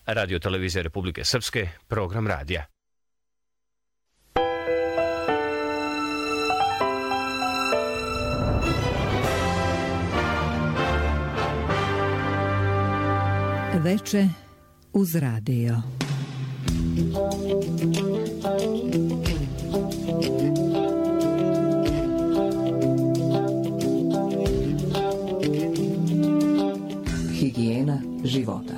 Radio Televizije Republike Srpske, program radija. Veče uz radio. Higijena života.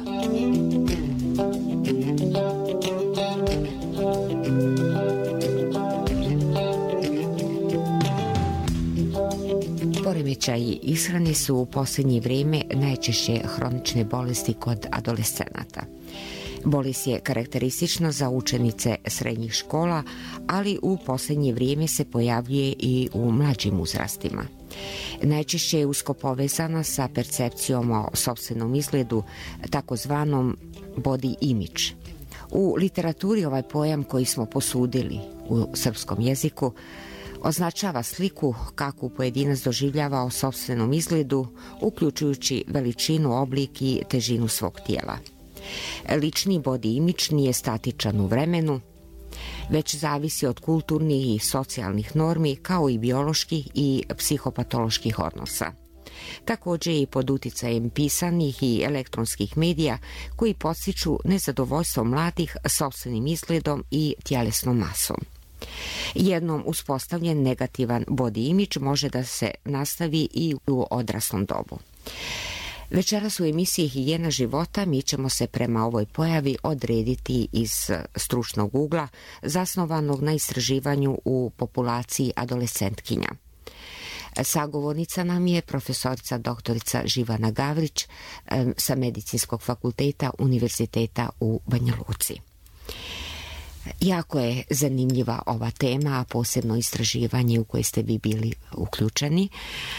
Poremećaji ishrane su u posljednje vrijeme najčešće hronične bolesti kod adolescenata. Bolest je karakteristična za učenice srednjih škola, ali u posljednje vrijeme se pojavljuje i u mlađim uzrastima. Najčešće je usko povezana sa percepcijom o sopstvenom izgledu, takozvanom body image. U literaturi ovaj pojam koji smo posudili u srpskom jeziku označava sliku kakvu pojedinac doživljava o sopstvenom izgledu, uključujući veličinu, oblik i težinu svog tijela. Lični body image nije statičan u vremenu, već zavisi od kulturnih i socijalnih normi, kao i bioloških i psihopatoloških odnosa. Također i pod uticajem pisanih i elektronskih medija koji podstiču nezadovoljstvo mladih sopstvenim izgledom i tjelesnom masom. Jednom uspostavljen negativan body image može da se nastavi i u odraslom dobu. Večeras u emisiji Higijena života mi ćemo se prema ovoj pojavi odrediti iz stručnog ugla zasnovanog na istraživanju u populaciji adolescentkinja. Sagovornica nam je profesorica doktorica Živana Gavrić sa Medicinskog fakulteta Univerziteta u Banja Luci. Jako je zanimljiva ova tema, a posebno istraživanje u koje ste vi bili uključeni.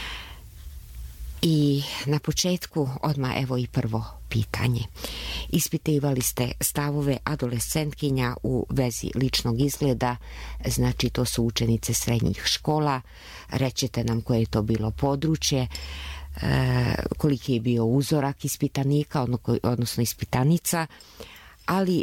I na početku odmah evo i prvo pitanje. Ispitivali ste stavove adolescentkinja u vezi ličnog izgleda, znači to su učenice srednjih škola. Rećete nam koje je to bilo područje, koliki je bio uzorak ispitanika, odnosno ispitanica, ali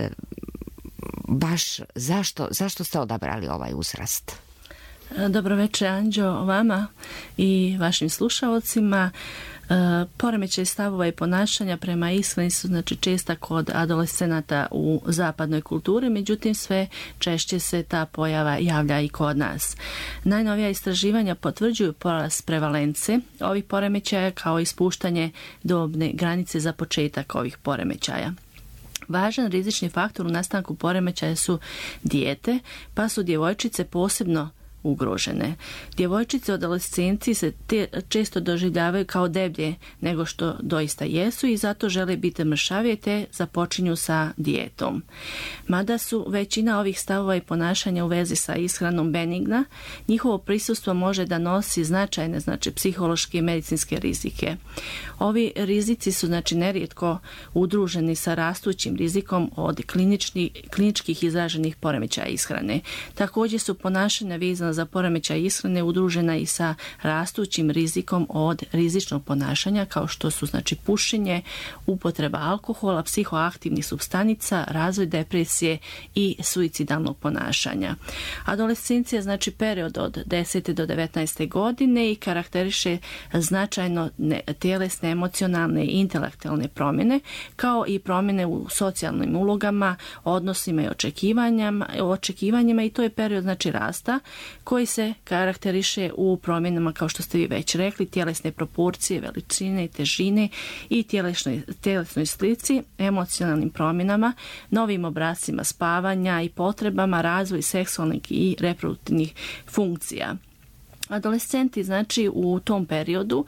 baš zašto ste odabrali ovaj uzrast? Dobro večer, Anđo, vama i vašim slušalcima. Poremećaj stavova i ponašanja prema ishrani su znači česta kod adolescenata u zapadnoj kulturi, međutim sve češće se ta pojava javlja i kod nas. Najnovija istraživanja potvrđuju porast prevalence ovih poremećaja kao i spuštanje dobne granice za početak ovih poremećaja. Važan rizični faktor u nastanku poremećaja su dijete, pa su djevojčice posebno ugrožene. Djevojčice adolescenci se često doživljavaju kao deblje nego što doista jesu i zato žele biti mršavije te započinju sa dijetom. Mada su većina ovih stavova i ponašanja u vezi sa ishranom benigna, njihovo prisustvo može da nosi značajne psihološke i medicinske rizike. Ovi rizici su nerijetko udruženi sa rastućim rizikom od kliničkih izraženih poremećaja ishrane. Također su ponašanja vezana za poremećaj ishrane udružena i sa rastućim rizikom od rizičnog ponašanja kao što su pušenje, upotreba alkohola, psihoaktivnih supstanica, razvoj depresije i suicidalnog ponašanja. Adolescencija period od 10. do 19. godine i karakteriše značajno tjelesne, emocionalne i intelektualne promjene kao i promjene u socijalnim ulogama, odnosima i očekivanjima i to je period rasta koji se karakteriše u promjenama, kao što ste vi već rekli, tjelesne proporcije, veličine, težine i tjelesnoj slici, emocionalnim promjenama, novim obrascima spavanja i potrebama, razvoj seksualnih i reproduktivnih funkcija. Adolescenti u tom periodu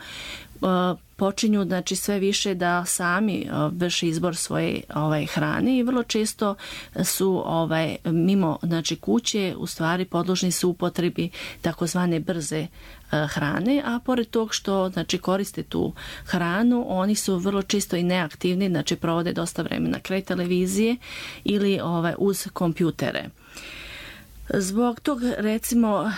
počinju sve više da sami vrše izbor svoje hrane i vrlo često su mimo kuće u stvari podložni su upotrebi takozvane brze hrane, a pored tog što koriste tu hranu, oni su vrlo često i neaktivni, provode dosta vremena kraj televizije ili uz kompjutere. Zbog tog recimo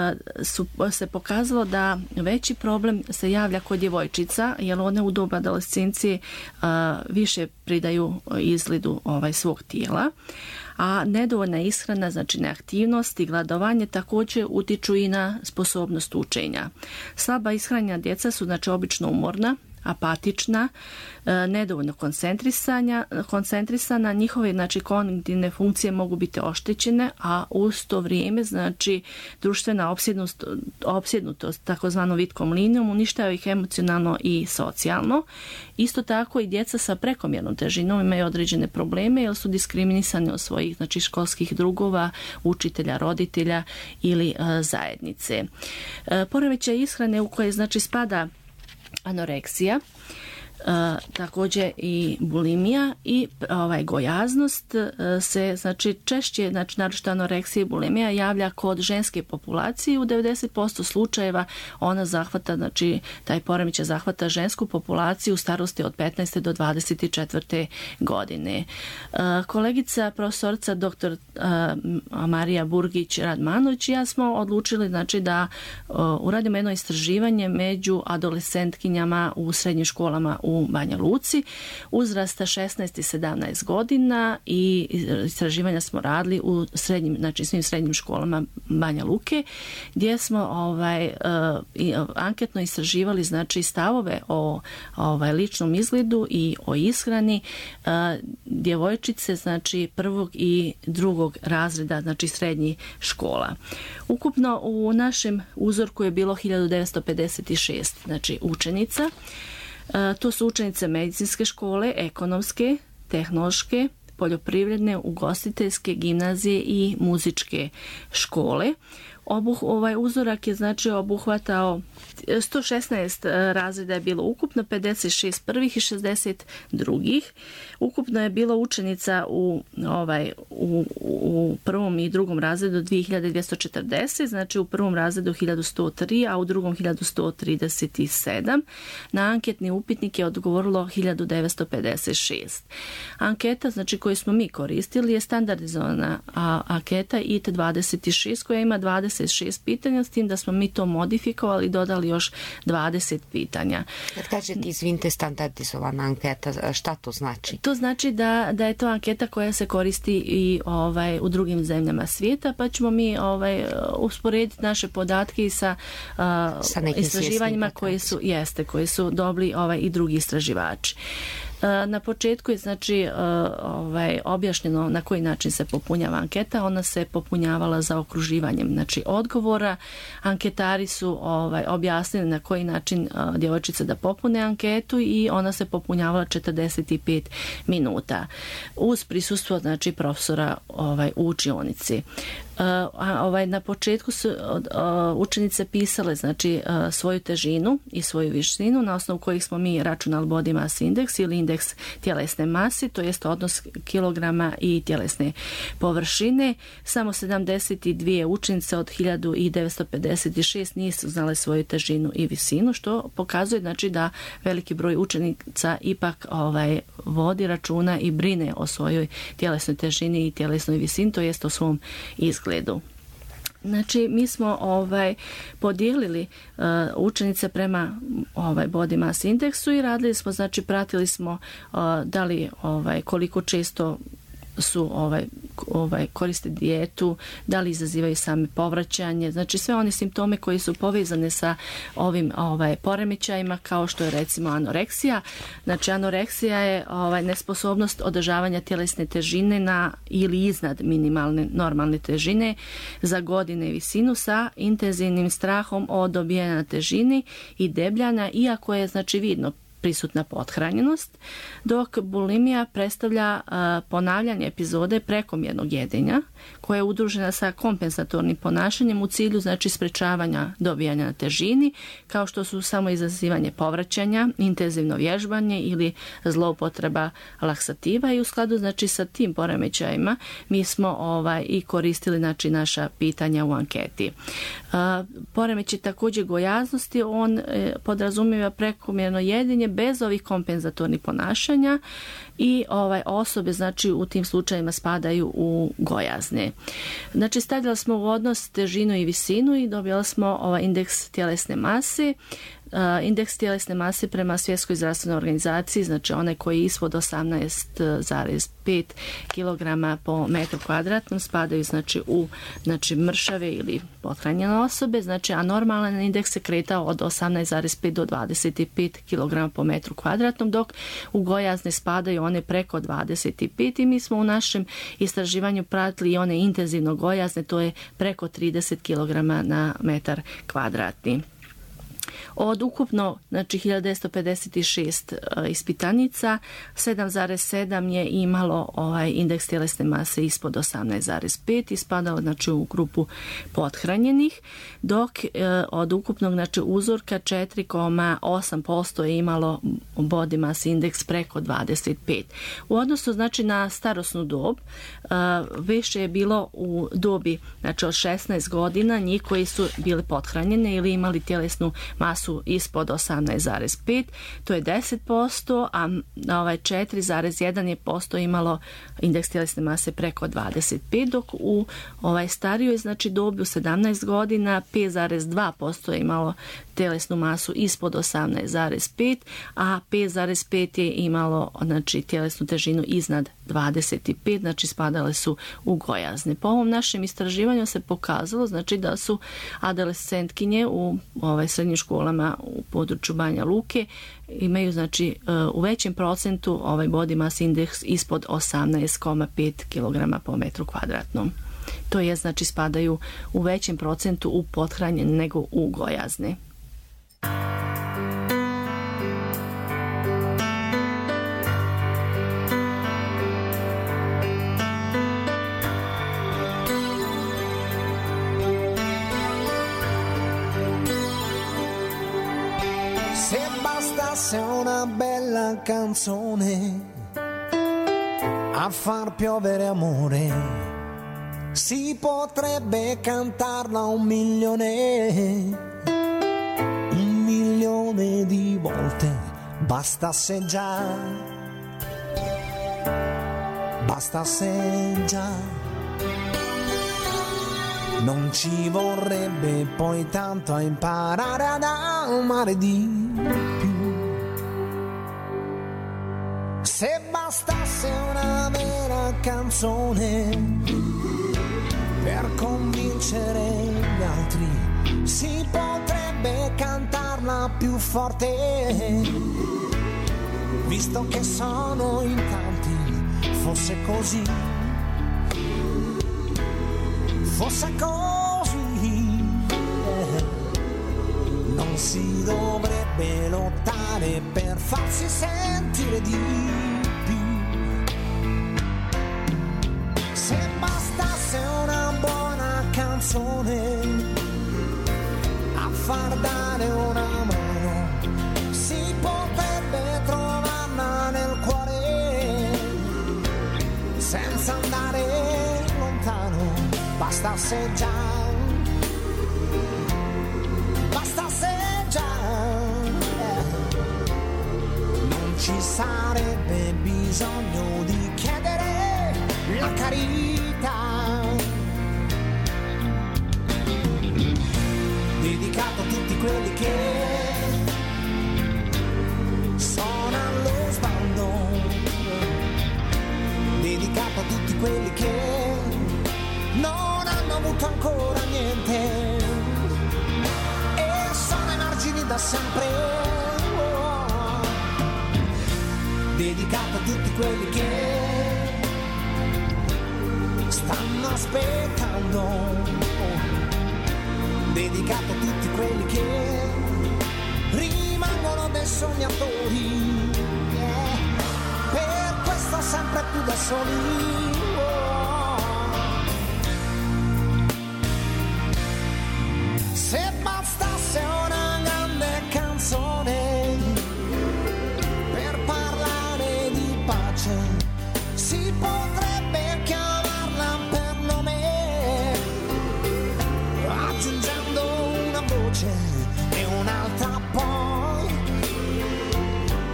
se pokazalo da veći problem se javlja kod djevojčica, jer one u dobu adolescencije više pridaju izgledu svog tijela, a nedovoljna ishrana, znači neaktivnost i gladovanje također utiču i na sposobnost učenja. Slaba ishranjena djeca su znači obično umorna, apatična, nedovoljno koncentrisana, njihove znači kognitivne funkcije mogu biti oštećene, a uz to vrijeme znači društvena opsjednutost takozvanom vitkom linijom uništava ih emocionalno i socijalno. Isto tako i djeca sa prekomjernom težinom imaju određene probleme jer su diskriminisani od svojih znači školskih drugova, učitelja, roditelja ili zajednice. Poremećaj ishrane u koje znači spada anoreksija, također i bulimija i gojaznost se znači češće, znači naročito anoreksija i bulimija javlja kod ženske populacije. U 90% slučajeva ona zahvata, znači taj poremećaj zahvata žensku populaciju u starosti od 15. do 24. godine. Kolegica profesorica dr. Marija Burgić-Radmanović i ja smo odlučili znači da uradimo jedno istraživanje među adolescentkinjama u srednjim školama u Banja Luci uzrasta 16 i 17 godina i istraživanja smo radili u srednjim, znači svim srednjim školama Banja Luke, gdje smo anketno istraživali znači stavove o ličnom izgledu i o ishrani djevojčice znači prvog i drugog razreda znači srednjih škola. Ukupno u našem uzorku je bilo 1956 znači učenica. To su učenice medicinske škole, ekonomske, tehnološke, poljoprivredne, ugostiteljske, gimnazije i muzičke škole. Ovaj uzorak je znači obuhvatao 116 razreda je bilo ukupno, 56 prvih i 60 drugih. Ukupno je bilo učenica u prvom i drugom razredu 2240, znači u prvom razredu 1103, a u drugom 1137. Na anketni upitnik je odgovorilo 1956. Anketa, znači koju smo mi koristili, je standardizovana anketa IT26 koja ima 26 pitanja, s tim da smo mi to modifikovali i dodali još 20 pitanja. Kad kažete, izvinite, standardizovana anketa, šta to znači? To znači da je to anketa koja se koristi i u drugim zemljama svijeta, pa ćemo mi usporediti naše podatke i sa istraživanjima koje su dobili i drugi istraživači. Na početku je znači objašnjeno na koji način se popunjava anketa. Ona se popunjavala zaokruživanjem znači odgovora. Anketari su objasnili na koji način djevojčice da popune anketu i ona se popunjavala 45 minuta uz prisustvo znači profesora u učionici. Na početku su učenice pisale znači svoju težinu i svoju visinu na osnovu kojih smo mi računali body mass index ili indeks tjelesne mase, to jest odnos kilograma i tjelesne površine. Samo 72 učenice od 1956 nisu znale svoju težinu i visinu, što pokazuje znači da veliki broj učenica ipak vodi računa i brine o svojoj tjelesnoj težini i tjelesnoj visini, to jest o svom izgledu. Znači, mi smo podijelili učenice prema body mass indeksu i radili smo, znači pratili smo da li koliko često su koriste dijetu, da li izazivaju same povraćanje, znači sve one simptome koji su povezane sa ovim poremećajima, kao što je recimo anoreksija. Znači anoreksija je nesposobnost održavanja tjelesne težine na ili iznad minimalne normalne težine za godine i visinu sa intenzivnim strahom od dobijanja na težini i debljanja, iako je znači vidno prisutna pothranjenost, dok bulimija predstavlja ponavljanje epizode prekomjernog jedenja koja je udružena sa kompensatornim ponašanjem u cilju znači sprečavanja dobijanja na težini, kao što su samo izazivanje povraćanja, intenzivno vježbanje ili zloupotreba laksativa, i u skladu znači sa tim poremećajima mi smo i koristili znači naša pitanja u anketi. Poremećaj također gojaznosti, on podrazumijeva prekomjerno jedenje bez ovih kompenzatornih ponašanja i osobe znači u tim slučajevima spadaju u gojazne. Znači stavili smo u odnos težinu i visinu i dobili smo indeks tjelesne mase. Indeks tjelesne mase prema Svjetskoj zdravstvenoj organizaciji, znači onaj koji je ispod 18,5 kg po metru kvadratnom, spadaju znači u mršave ili pothranjene osobe, znači a normalan indeks se kretao od 18,5 do 25 kg po metru kvadratnom, dok u gojazne spadaju one preko 25 i mi smo u našem istraživanju pratili i one intenzivno gojazne, to je preko 30 kg na metar kvadratni. Od ukupno, znači 1956 ispitanica, 7,7 je imalo indeks tjelesne mase ispod 18,5 i spadalo znači u grupu pothranjenih, dok od ukupnog znači uzorka 4,8% je imalo body mass indeks preko 25. U odnosu znači na starosnu dob, više je bilo u dobi znači od 16 godina njih koji su bili pothranjene ili imali tjelesnu masu ispod 18,5, to je 10%, a 4,1% je imalo indeks tjelesne mase preko 25, dok u starijoj znači dobi u 17 godina 5,2% je imalo tjelesnu masu ispod 18,5, a 5,5 je imalo znači tjelesnu težinu iznad 25, znači spadale su u gojazne. Po ovom našem istraživanju se pokazalo znači da su adolescentkinje u srednjim školama u području Banja Luke imaju znači u većem procentu body mass index ispod 18,5 kg po metru kvadratnom. To je znači spadaju u većem procentu u pothranjene nego u gojazne. Se una bella canzone a far piovere amore, si potrebbe cantarla 1.000.000 di volte, bastasse già, non ci vorrebbe poi tanto a imparare ad amare di più. Se bastasse una vera canzone per convincere gli altri, si potrebbe cantarla più forte, visto che sono in tanti, fosse così, non si dovrebbe lottare per farsi sentire di più. Se bastasse una buona canzone a far dare una mano, si potrebbe trovarla nel cuore senza andare lontano, bastasse già, non ci sarebbe bisogno di chiedere la carità. Dedicato a tutti quelli che sono allo sbando, dedicato a tutti quelli che non hanno avuto ancora niente e sono ai margini da sempre. Dedicato a tutti quelli che stanno aspettando, dedicato a tutti quelli che rimangono dei sognatori, per questo sempre più da soli. Se bastasse una grande canzone per parlare di pace, si potrebbe chiamarla per nome, aggiungendo una voce e un'altra poi,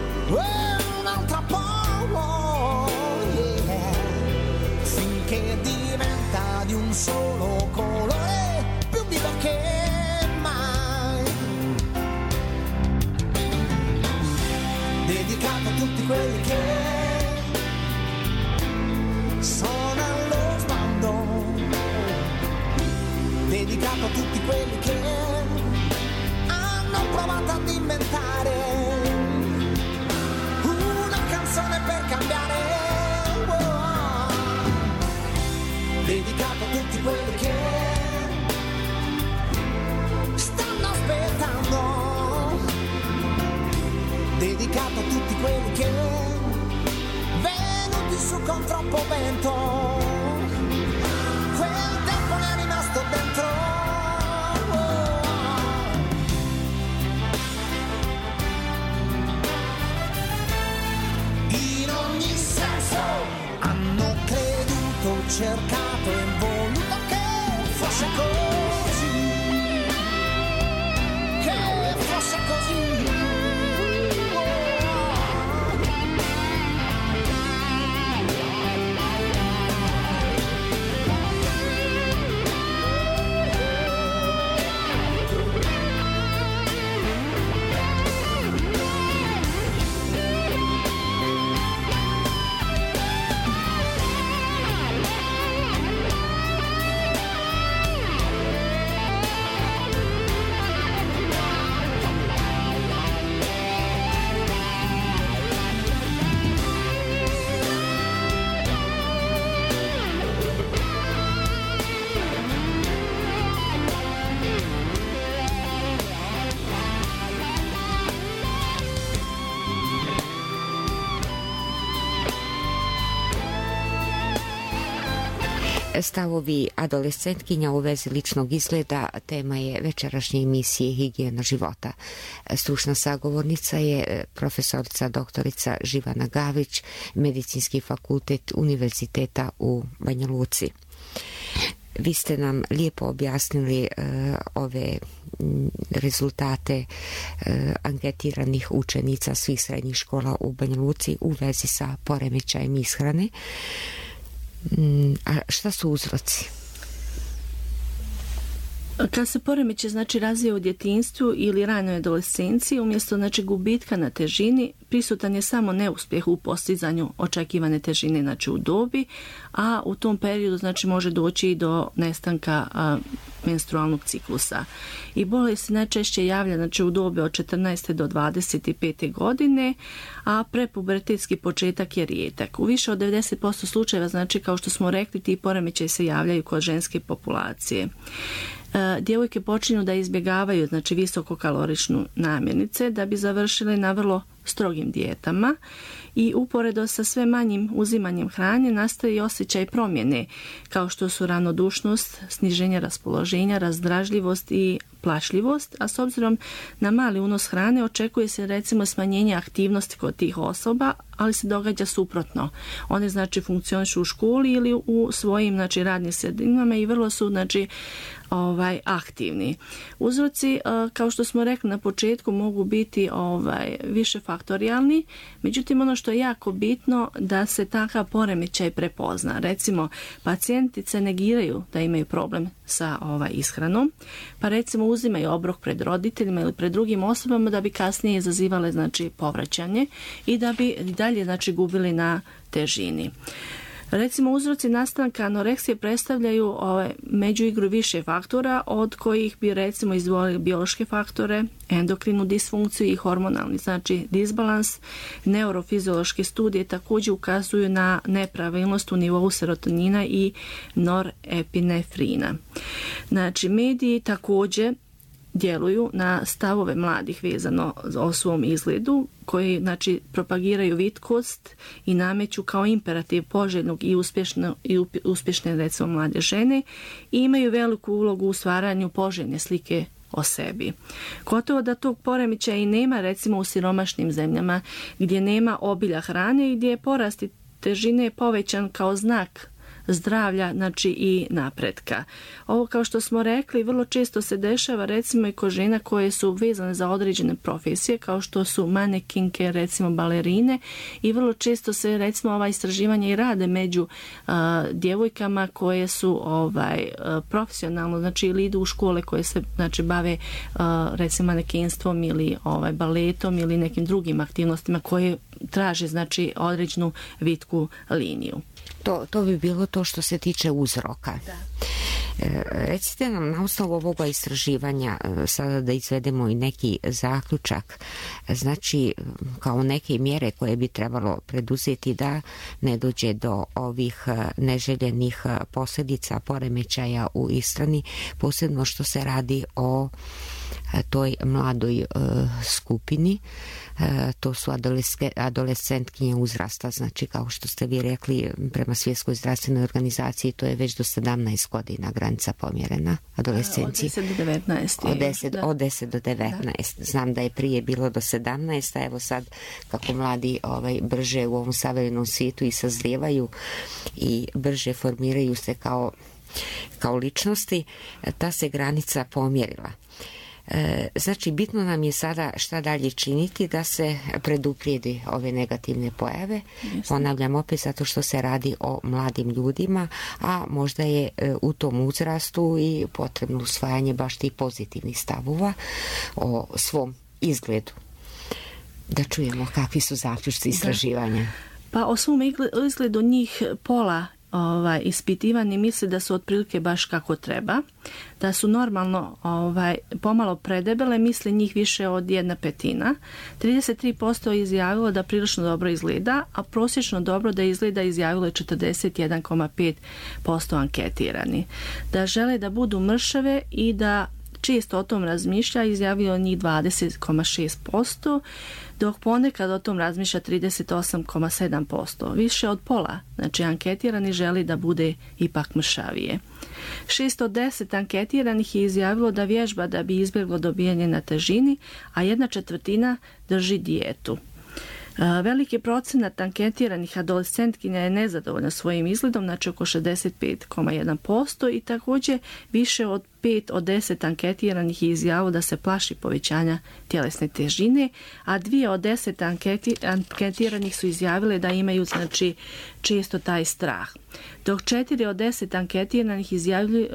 un solo colore più vivo che mai, dedicato a tutti quelli che sono allo sbando, dedicato a tutti quelli che hanno provato ad inventare una canzone per cambiare, dedicato a tutti quelli che stanno aspettando, dedicato a tutti quelli che venuti su con troppo vento, quel tempo ne è rimasto dentro. In ogni senso hanno creduto, cercato e voluto che fosse così, che fosse così. Stavovi adolescentkinja u vezi ličnog izgleda tema je večerašnje emisije Higijena života. Stručna sagovornica je profesorica doktorica Živana Gavić, Medicinski fakultet Univerziteta u Banja Luci. Vi ste nam lijepo objasnili ove rezultate anketiranih učenica svih srednjih škola u Banja Luci u vezi sa poremećajem ishrane. A šta su uzroci? Kad se poremećaj razvija u djetinjstvu ili ranoj adolescenciji, umjesto gubitka na težini, prisutan je samo neuspjeh u postizanju očekivane težine u dobi, a u tom periodu može doći i do nestanka menstrualnog ciklusa. I bolest se najčešće javlja u dobi od 14. do 25. godine, a prepubertetski početak je rijetak. U više od 90% slučajeva, kao što smo rekli, ti poremećaji se javljaju kod ženske populacije. Djevojke počinju da izbjegavaju visokokaloričnu namirnice da bi završile na vrlo strogim dijetama i uporedo sa sve manjim uzimanjem hrane nastaje i osjećaj promjene kao što su ravnodušnost, sniženje raspoloženja, razdražljivost i plašljivost, a s obzirom na mali unos hrane očekuje se recimo smanjenje aktivnosti kod tih osoba, ali se događa suprotno. One funkcionišu u školi ili u svojim radnim sredinama i vrlo su aktivni. Uzroci, kao što smo rekli na početku, mogu biti više faktorijalni, međutim ono što je jako bitno da se takav poremećaj prepozna. Recimo, pacijentice negiraju da imaju problem sa ishranom, pa recimo uzimaju obrok pred roditeljima ili pred drugim osobama da bi kasnije izazivale povraćanje i da bi dalje gubili na težini. Recimo, uzroci nastanka anoreksije predstavljaju međuigru više faktora, od kojih bi recimo izdvojili biološke faktore, endokrinu disfunkciju i hormonalni disbalans. Neurofiziološke studije također ukazuju na nepravilnost u nivou serotonina i norepinefrina. Mediji također djeluju na stavove mladih vezano o svom izgledu, koji propagiraju vitkost i nameću kao imperativ poželjnog i uspješne recimo mlade žene i imaju veliku ulogu u stvaranju poželjne slike o sebi. Gotovo da tog poremećaja i nema recimo u siromašnim zemljama gdje nema obilja hrane i gdje je porast težine povećan kao znak zdravlja, znači i napretka. Ovo, kao što smo rekli, vrlo često se dešava recimo i kod žena koje su vezane za određene profesije, kao što su manekinke, recimo balerine, i vrlo često se recimo ova istraživanja i rade među djevojkama koje su profesionalno, znači ili idu u škole koje se znači bave recimo manekinstvom ili baletom ili nekim drugim aktivnostima koje traže znači određenu vitku liniju. To bi bilo to što se tiče uzroka. Da. Recite nam na osnovu ovoga istraživanja sada da izvedemo i neki zaključak, znači kao neke mjere koje bi trebalo preduzeti da ne dođe do ovih neželjenih posljedica poremećaja u ishrani, posebno što se radi o toj mladoj skupini. To su adolescentkinje uzrasta, znači kao što ste vi rekli, prema Svjetskoj zdravstvenoj organizaciji to je već do 17 godina granica pomjerena adolescenciji. Od 10 do 19. Od 10 do 19. Da. Znam da je prije bilo do 17, a evo sad kako mladi brže u ovom savremenom svijetu i sazrijevaju i brže formiraju se kao ličnosti, ta se granica pomjerila. Znači, bitno nam je sada šta dalje činiti da se preduprijedi ove negativne pojave. Ponavljam opet zato što se radi o mladim ljudima, a možda je u tom uzrastu i potrebno usvajanje baš tih pozitivnih stavova o svom izgledu. Da čujemo kakvi su zaključci istraživanja. Pa o svom izgledu njih pola ispitivani misle da su otprilike baš kako treba, da su normalno pomalo predebele, misle njih više od 1/5. 33% je izjavilo da prilično dobro izgleda, a prosječno dobro da izgleda izjavilo je 41,5% anketirani. Da žele da budu mršave i da često o tom razmišlja, izjavilo njih 20,6%, dok ponekad o tom razmišlja 38,7%. Više od pola, znači anketirani želi da bude ipak mršavije. 610 anketiranih je izjavilo da vježba da bi izbjeglo dobijanje na težini, a 1/4 drži dijetu. Veliki procenat anketiranih adolescentkinja je nezadovoljna svojim izgledom, znači oko 65,1%, i također više od 5 od 10 anketiranih je izjavilo da se plaši povećanja tjelesne težine, a 2 od 10 anketiranih su izjavile da imaju znači često taj strah. Dok 4 od 10 anketiranih izjavljuju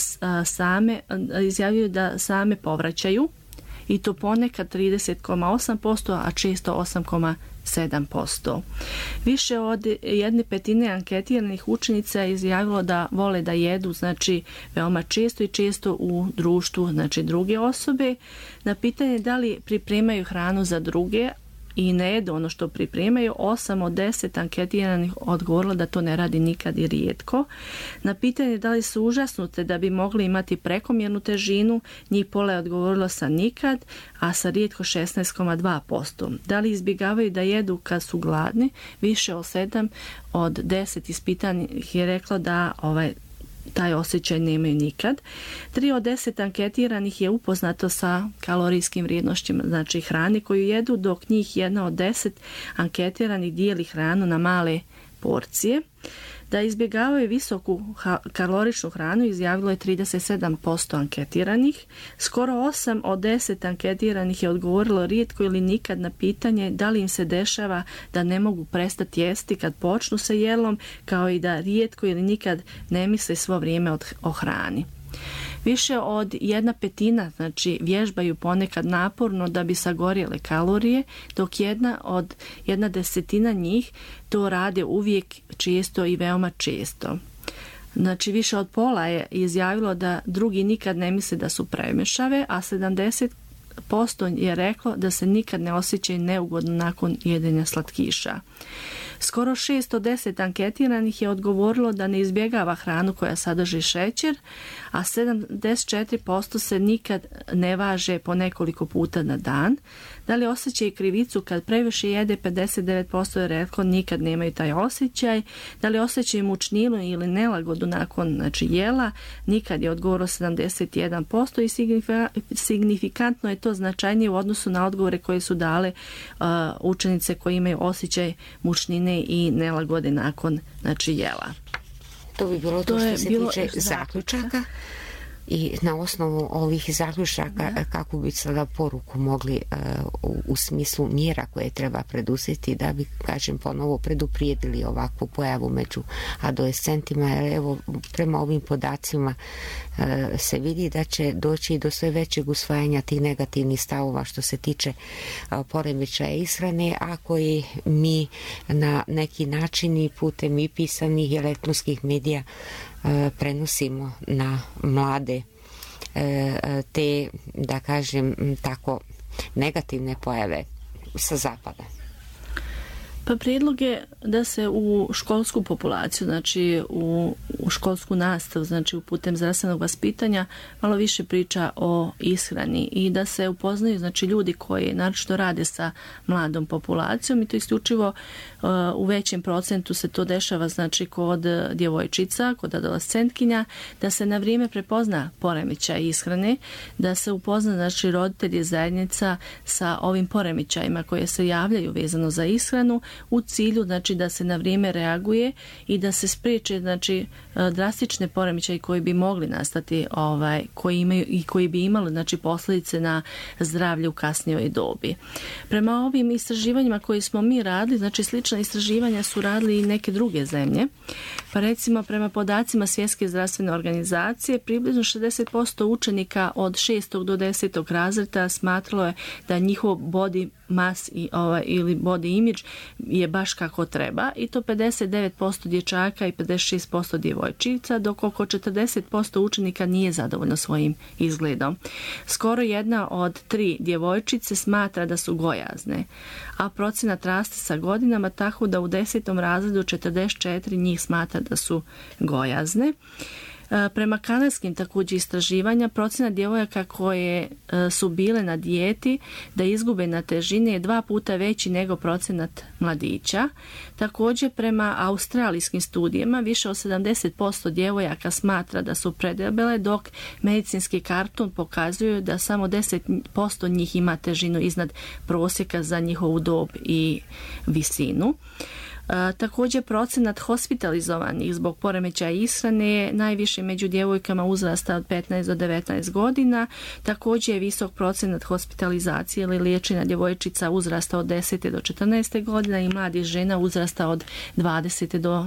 da same povraćaju, i to ponekad 30,8%, a često 8,7%. Više od 1/5 anketiranih učenica je izjavilo da vole da jedu, znači veoma često i često u društvu, znači druge osobe. Na pitanje da li pripremaju hranu za druge i ne jedu ono što pripremaju, 8 od 10 anketiranih odgovorilo da to ne radi nikad i rijetko. Na pitanje da li su užasnute da bi mogli imati prekomjernu težinu, njih pola je odgovorilo sa nikad, a sa rijetko 16,2%. Da li izbjegavaju da jedu kad su gladni, više od 7 od 10 ispitanih je reklo da taj osjećaj nemaju nikad. 3 od 10 anketiranih je upoznato sa kalorijskim vrijednošćima, znači hrane koju jedu, dok njih 1 od 10 anketiranih dijeli hranu na male porcije. Da izbjegavaju visoku kaloričnu hranu izjavilo je 37% anketiranih. Skoro 8 od 10 anketiranih je odgovorilo rijetko ili nikad na pitanje da li im se dešava da ne mogu prestati jesti kad počnu sa jelom, kao i da rijetko ili nikad ne misle svo vrijeme o hrani. Više od 1/5, znači vježbaju ponekad naporno da bi sagorjele kalorije, dok 1/10 njih to rade uvijek često i veoma često. Znači više od pola je izjavilo da drugi nikad ne misle da su premješave, a 70% je reklo da se nikad ne osjećaju neugodno nakon jedenja slatkiša. Skoro 6 od 10 anketiranih je odgovorilo da ne izbjegava hranu koja sadrži šećer, a 74% se nikad ne važe po nekoliko puta na dan. Da li osjećaju krivicu kad previše jede, 59% je reklo nikad nemaju taj osjećaj. Da li osjećaju mučninu ili nelagodu nakon jela, nikad je odgovorilo 71% i signifikantno je to značajnije u odnosu na odgovore koje su dale učenice koje imaju osjećaj mučnine i nelagode nakon jela. To bi bilo to što se tiče zaključaka. I na osnovu ovih zaključaka kako bi sada poruku mogli u smislu mjera koje treba preduzeti da bi, kažem, ponovo preduprijedili ovakvu pojavu među adolescentima, jer evo prema ovim podacima se vidi da će doći do sve većeg usvajanja tih negativnih stavova što se tiče poremećaja ishrane, a koji mi na neki način i putem i pisanih i elektronskih medija prenosimo na mlade te, da kažem tako, negativne pojave sa zapada. Pa prijedlog je da se u školsku populaciju, znači u školsku nastavu, znači u putem zdravstvenog vaspitanja malo više priča o ishrani i da se upoznaju, znači, ljudi koji naročito rade sa mladom populacijom i to isključivo u većem procentu se to dešava, znači, kod djevojčica, kod adolescentkinja, da se na vrijeme prepozna poremećaj ishrane, da se upozna, znači, roditelji, zajednica sa ovim poremećajima koje se javljaju vezano za ishranu, u cilju, znači, da se na vrijeme reaguje i da se spriječe, znači, drastične poremećaje koji bi mogli nastati, koji imaju i koji bi imali, znači, posljedice na zdravlje u kasnijoj dobi. Prema ovim istraživanjima koji smo mi radili, znači slična istraživanja su radili i neke druge zemlje. Pa recimo prema podacima Svjetske zdravstvene organizacije približno 60% učenika od 6. do 10. razreda smatralo je da njihov body mass ili body image je baš kako treba, i to 59% dječaka i 56% djevojčica, dok oko 40% učenika nije zadovoljno svojim izgledom. Skoro 1 od 3 djevojčice smatra da su gojazne, a procenat raste sa godinama, tako da u 10. razredu 44 njih smatra da su gojazne. Prema kanadskim također istraživanja, procenat djevojaka koje su bile na dijeti da izgube na težini je 2 puta veći nego procenat mladića. Također prema australijskim studijama više od 70% djevojaka smatra da su predebele, dok medicinski karton pokazuju da samo 10% njih ima težinu iznad prosjeka za njihovu dob i visinu. Također procenat hospitalizovanih zbog poremećaja ishrane je najviše među djevojkama uzrasta od 15 do 19 godina. Također je visok procenat hospitalizacije ili liječenja djevojčica uzrasta od 10 do 14 godina i mladih žena uzrasta od 20 do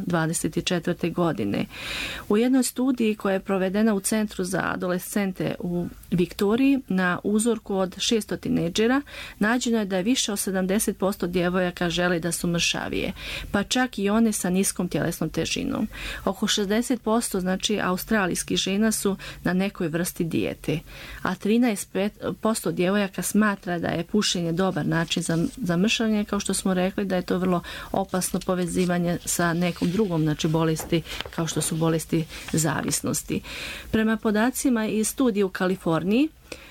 24 godine. U jednoj studiji koja je provedena u Centru za adolescente u Viktoriji na uzorku od 600 tinejdžera nađeno je da je više od 70% djevojaka žele da su mršavije, pa čak i one sa niskom tjelesnom težinom. Oko 60%, znači, australijskih žena su na nekoj vrsti dijete, a 13% djevojaka smatra da je pušenje dobar način za mršavljenje, kao što smo rekli da je to vrlo opasno povezivanje sa nekom drugom, znači, bolesti kao što su bolesti zavisnosti. Prema podacima iz studije u Kaliforniji,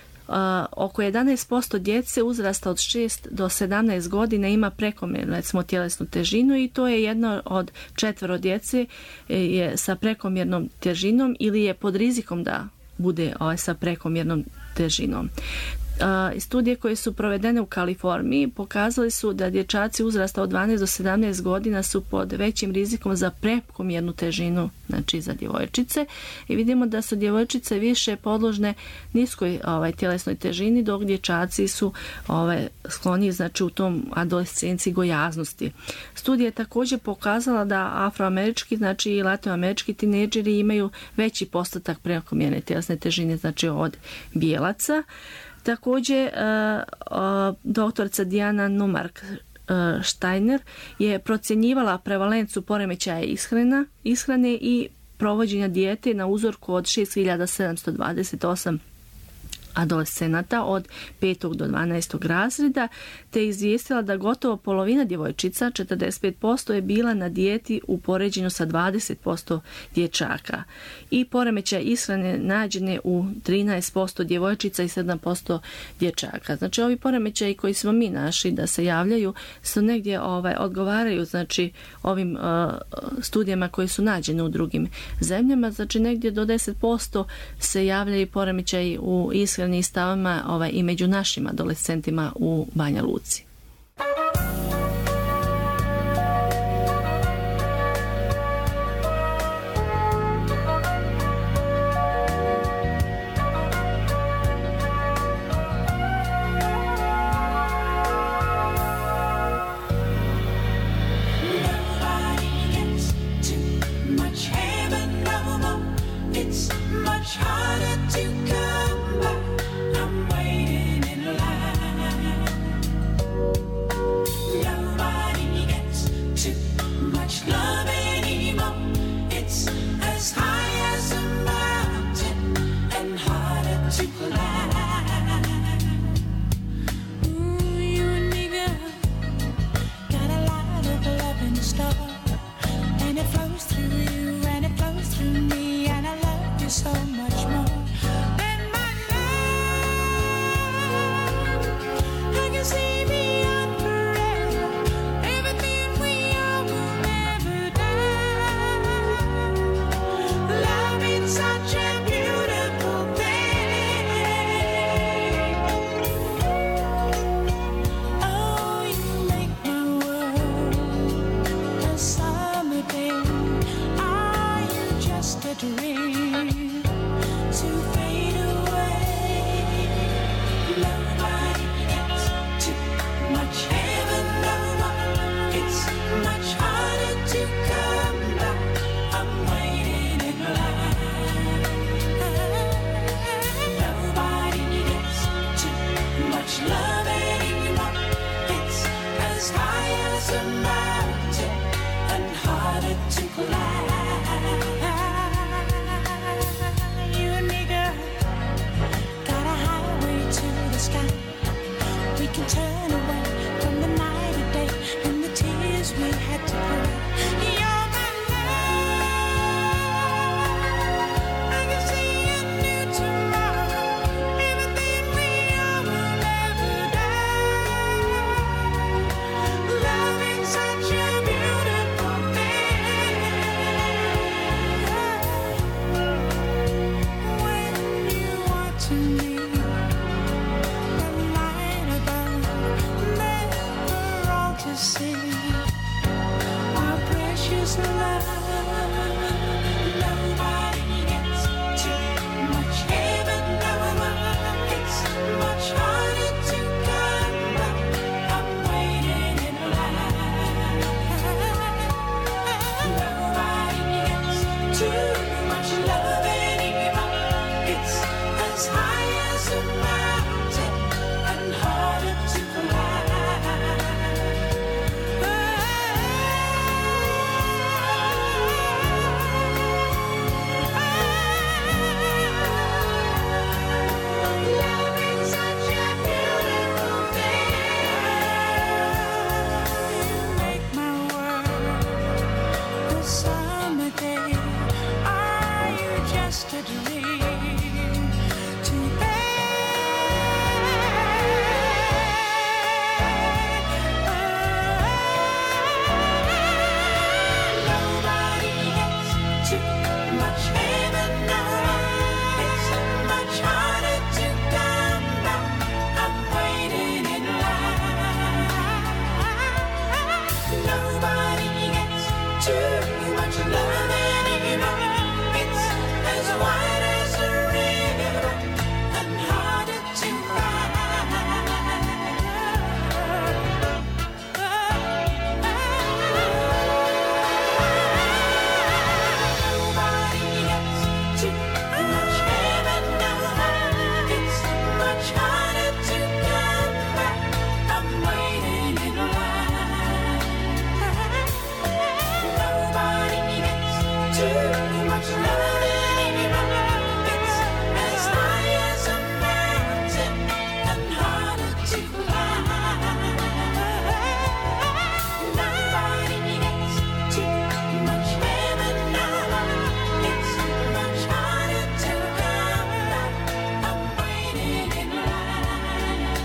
oko 11% djece uzrasta od 6 do 17 godina ima prekomjernu, recimo, tjelesnu težinu, i to je jedno od 4 djece je sa prekomjernom težinom ili je pod rizikom da bude sa prekomjernom težinom. Studije koje su provedene u Kaliforniji pokazali su da dječaci uzrasta od 12 do 17 godina su pod većim rizikom za prekomjernu težinu, znači za djevojčice, i vidimo da su djevojčice više podložne niskoj tjelesnoj težini, dok dječaci su skloni, znači, u tom adolescenciji gojaznosti. Studija je također pokazala da afroamerički, znači i latinoamerički tinejdžeri imaju veći postotak prekomjerne tjelesne težine, znači, od bijelaca. Također, doktorica Diana Numark-Steiner je procjenjivala prevalenciju poremećaja ishrane i provođenja dijete na uzorku od 6728 adolescenata od 5. do 12. razreda, te izvijestila da gotovo polovina djevojčica, 45%, je bila na dijeti u poređenju sa 20% dječaka. I poremećaj ishrane nađene u 13% djevojčica i 7% dječaka. Znači, ovi poremećaji koji smo mi našli da se javljaju su negdje odgovaraju, znači, ovim studijama koji su nađene u drugim zemljama. Znači, negdje do 10% se javljaju poremećaji u ishrani i stavama i među našim adolescentima u Banja Luci. harder to come back. I'm waiting in line. Nobody gets too much love anymore. It's as high as a mountain and harder to climb. Ooh, you nigga got a lot of love in store, and it flows through you and it flows through me, and I love you so much more than my love. I can see beyond forever, everything we are will never die. Love is such a beautiful thing. Oh, you make my world a summer day. Are you just a dream to fade away? Nobody gets too much heaven no more. It's much harder to come back. I'm waiting in line. Nobody gets too much love anymore. It's as high as a mountain and harder to climb. You nigga got a highway to the sky. We can turn away from the night and day and the tears we had to cry. You're my love. I can see a new tomorrow. Everything we are will never die. Love is such a beautiful thing. When you are to me, the light above, never all to see. Our precious love. Nobody gets too much heaven no more. It's much harder to come back. I'm waiting in line. Nobody gets too much love anymore. It's as high as a mountain and harder to climb. Love is such a beautiful thing. You make my world a summer day. Are you just a dream to Nobody gets too much heaven no more. It's much harder to come back. I'm waiting in line. Nobody gets too much love anymore. It's as wide as a river and harder to Nobody gets too much heaven no more. It's much harder to come back. I'm waiting in line. Nobody gets too much love anymore. It's as high as a mountain and harder to climb. Nobody gets too much heaven no more. It's much harder to come back. I'm waiting in line.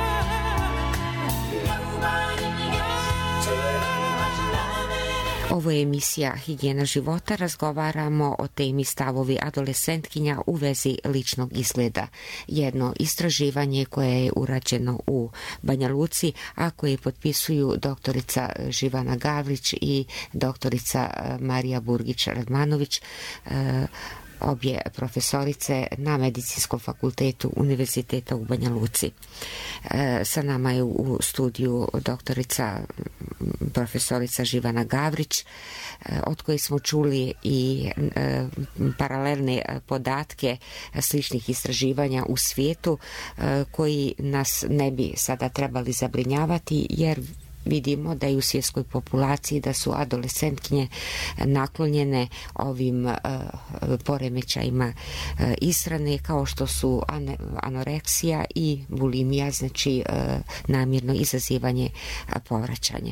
Nobody gets too much love anymore. Ovo je emisija Higijena života. Razgovaramo o temi stavovi adolescentkinja u vezi ličnog izgleda. Jedno istraživanje koje je urađeno u Banja Luci, a koje potpisuju doktorica Živana Gavrić i doktorica Marija Burgić-Radmanović, obje profesorice na Medicinskom fakultetu Univerziteta u Banja Luci. Sa nama je u studiju doktorica profesorica Živana Gavrić, od koje smo čuli i paralelne podatke sličnih istraživanja u svijetu koji nas ne bi sada trebali zabrinjavati, jer vidimo da i u svjetskoj populaciji da su adolescentkinje naklonjene ovim poremećajima ishrane, kao što su anoreksija i bulimija, znači namjerno izazivanje povraćanje.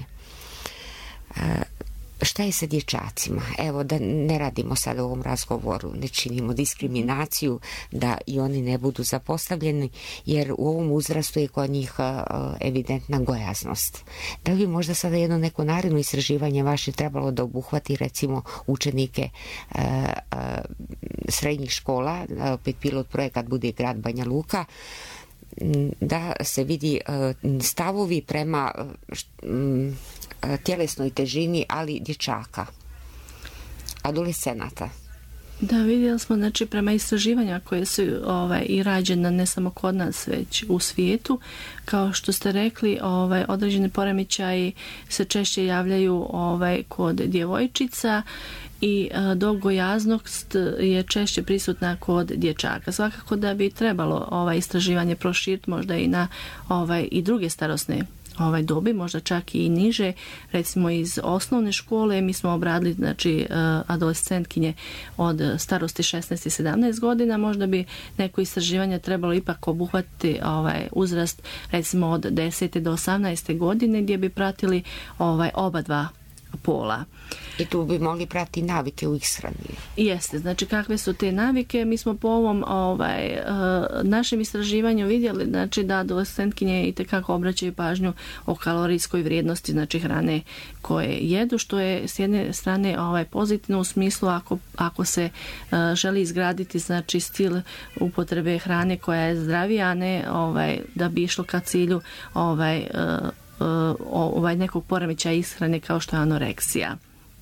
Šta je sa dječacima? Evo, da ne radimo sad u ovom razgovoru, ne činimo diskriminaciju, da i oni ne budu zapostavljeni, jer u ovom uzrastu je kod njih evidentna gojaznost. Da bi možda sada jedno neko naredno istraživanje vaše trebalo da obuhvati recimo učenike srednjih škola, opet pilot projekat bude grad Banja Luka, da se vidi stavovi prema tjelesnoj težini, ali dječaka, adolescenata. Da, vidjeli smo, znači, prema istraživanja koje su i rađena ne samo kod nas, već u svijetu, kao što ste rekli, određeni poremećaji se češće javljaju kod djevojčica i dok gojaznost je češće prisutna kod dječaka. Svakako da bi trebalo istraživanje proširiti možda i na i druge starosne dobi, možda čak i niže, recimo iz osnovne škole. Mi smo obradili, znači, adolescentkinje od starosti 16 i 17 godina, možda bi neko istraživanje trebalo ipak obuhvatiti uzrast recimo od 10. do 18. godine, gdje bi pratili oba dva pola. I tu bi mogli pratiti navike u ishrani. Jeste, znači kakve su te navike. Mi smo po ovom našem istraživanju vidjeli, znači, da adolescentkinje itekako obraćaju pažnju o kalorijskoj vrijednosti, znači hrane koje jedu, što je s jedne strane pozitivno u smislu ako se želi izgraditi, znači, stil upotrebe hrane koja je zdravija, a ne da bi išlo ka cilju nekog poremećaja ishrane kao što je anoreksija.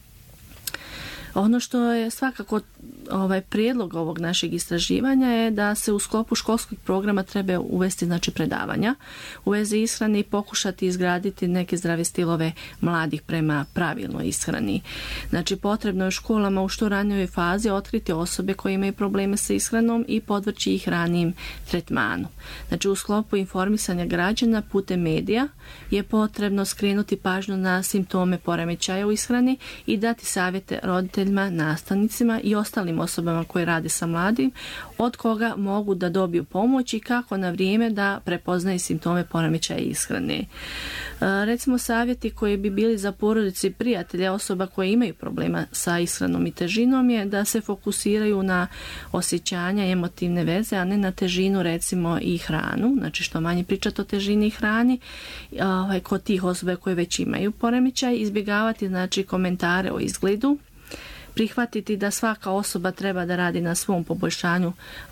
Ono što je svakako prijedlog ovog našeg istraživanja je da se u sklopu školskog programa treba uvesti, znači, predavanja u vezi ishrane i pokušati izgraditi neke zdrave stilove mladih prema pravilnoj ishrani. Znači, potrebno je u školama u što ranijoj fazi otkriti osobe koje imaju probleme sa ishranom i podvrći ih ranijim tretmanu. Znači, u sklopu informisanja građana putem medija je potrebno skrenuti pažnju na simptome poremećaja u ishrani i dati savjete roditeljima, nastavnicima i ostalim osobama koje rade sa mladim, od koga mogu da dobiju pomoć i kako na vrijeme da prepoznaju simptome poremećaja ishrane. Recimo, savjeti koji bi bili za porodice i prijatelje osoba koje imaju problema sa ishranom i težinom je da se fokusiraju na osjećanja i emotivne veze, a ne na težinu, recimo, i hranu. Znači, što manje pričati o težini i hrani kod tih osoba koje već imaju poremećaj, izbjegavati, znači, komentare o izgledu, prihvatiti da svaka osoba treba da radi na svom poboljšanju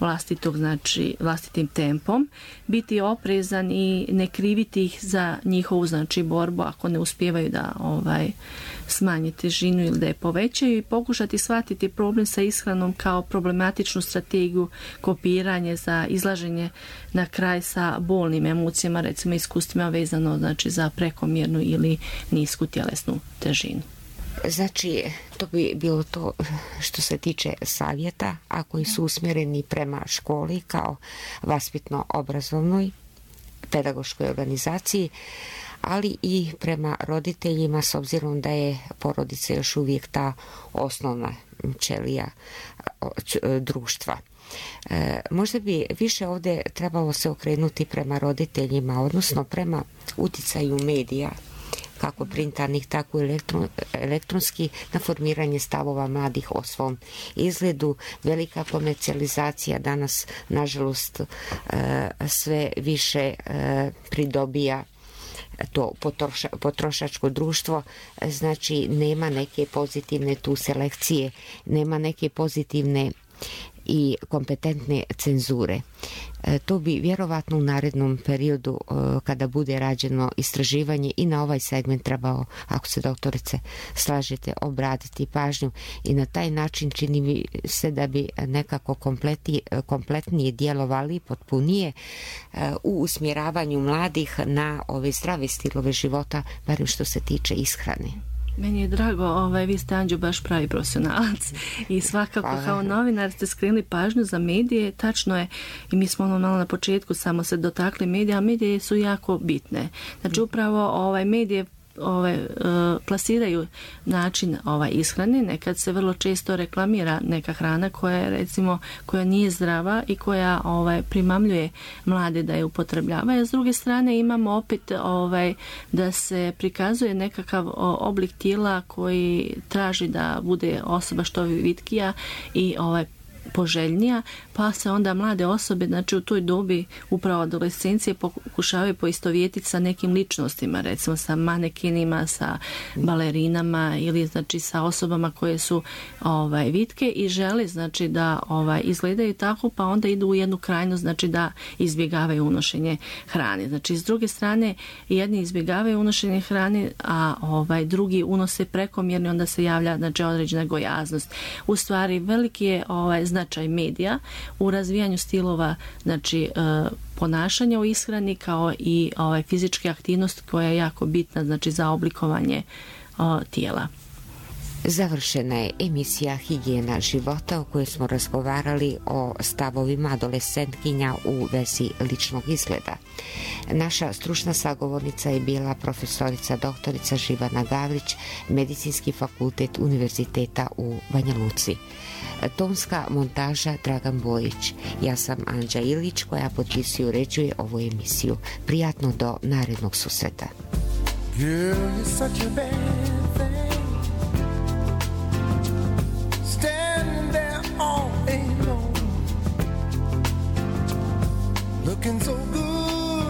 vlastitim tempom, biti oprezan i ne kriviti ih za njihovu, znači, borbu ako ne uspijevaju da smanje težinu ili da je povećaju, i pokušati shvatiti problem sa ishranom kao problematičnu strategiju, kopiranje za izlaženje na kraj sa bolnim emocijama, recimo iskustvima vezano, znači, za prekomjernu ili nisku tjelesnu težinu. Znači, to bi bilo to što se tiče savjeta, a koji su usmjereni prema školi kao vaspitno-obrazovnoj pedagoškoj organizaciji, ali i prema roditeljima, s obzirom da je porodica još uvijek ta osnovna ćelija društva. Možda bi više ovdje trebalo se okrenuti prema roditeljima, odnosno prema utjecaju medija, kako printarnih, tako i elektronski, na formiranje stavova mladih o svom izgledu. Velika komercijalizacija danas, nažalost, sve više pridobija to potrošačko društvo, znači nema neke pozitivne tu selekcije, nema neke pozitivne i kompetentne cenzure. To bi vjerovatno u narednom periodu, kada bude rađeno istraživanje, i na ovaj segment trebao, ako se doktorice slažete, obratiti pažnju, i na taj način čini mi se da bi nekako kompletnije djelovali, potpunije u usmjeravanju mladih na ove zdrave stilove života, barem što se tiče ishrane. Meni je drago, vi ste, Anđo, baš pravi profesionalac i svakako kao novinar ste skrenuli pažnju za medije. Tačno je, i mi smo malo na početku samo se dotakli medija, a medije su jako bitne. Znači upravo medije plasiraju način ishrane. Nekad se vrlo često reklamira neka hrana koja nije zdrava i koja primamljuje mlade da je upotrebljavaju. A s druge strane imamo opet da se prikazuje nekakav oblik tijela koji traži da bude osoba što vitkija i poželjnija, pa se onda mlade osobe, znači u toj dobi upravo adolescencije, pokušavaju poistovjetiti sa nekim ličnostima, recimo sa manekinima, sa balerinama ili znači sa osobama koje su vitke i žele znači da izgledaju tako, pa onda idu u jednu krajnost, znači da izbjegavaju unošenje hrane. Znači s druge strane jedni izbjegavaju unošenje hrane, a drugi unose prekomjerno, onda se javlja znači određena gojaznost. U stvari veliki je značaj medija u razvijanju stilova, znači ponašanja u ishrani, kao i fizičke aktivnosti koja je jako bitna znači za oblikovanje tijela. Završena je emisija Higijena života u kojoj smo razgovarali o stavovima adolescentkinja u vezi ličnog izgleda. Naša stručna sagovornica je bila profesorica doktorica Živana Gavrić, Medicinski fakultet Univerziteta u Banja Luci. Tonska montaža Dragan Bojić. Ja sam Anđa Ilić koja potpisuje i uređuje ovu emisiju. Prijatno do narednog susreta. Girl, you're such a bad